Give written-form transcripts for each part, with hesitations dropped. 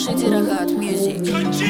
Слушайте Рахат Music.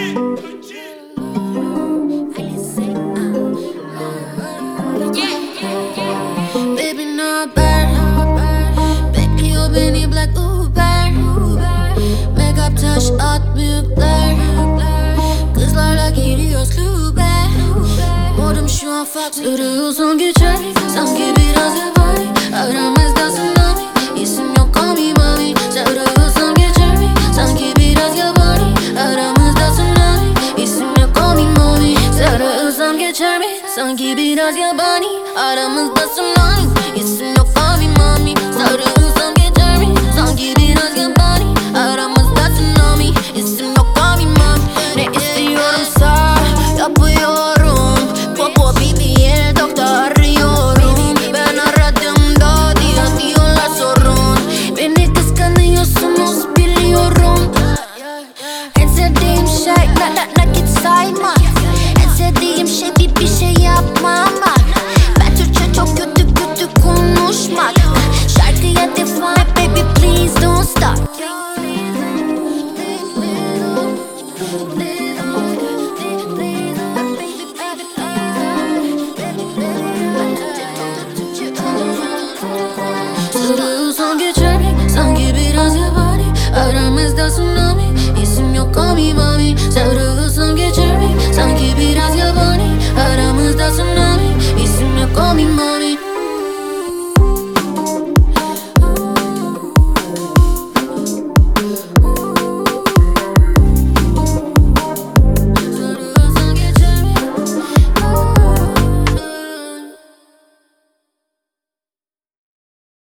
Baby not bad. Bekliyor beni Black Uber. Make up taş at büyükler. Kızlarla giriyoruz klube. Modum şu an farklı. Yürüyorsun geçer. Sanki biraz yabani. Aramızda tsunami. İsim yok call me mami. Yürüyorsun geçer mi? Sanki biraz yabani. Aramızda tsunami. İsim yok call me mami. Yürüyorsun geçer mi? Sanki biraz yabani. Aramızda tsunami. İsim yok call me mami. Yürüyorsun geçer mi? Sanki biraz yabani. Aramızda tsunami. İsim yok call me mami. Ne istiyorumsa yapıyorum. Popo BBL doktor arıyorum. Ben aradığımda diyorlar sorun. Beni kıskanıyorsunuz biliyorum. En sevdiğim şey nakit sayma. En sevdiğim şey bir şey yapmamak. Ben Türkçe çok kötü konuşmak. Şarkıya devam baby please don't stop. Soruyorsan geçer mi? Sanki biraz yabani. Aramızda tsunami. İsim yok call me mami. Soruyorsan geçer mi? Sanki biraz yabani. Aramızda tsunami. İsim yok call me mami.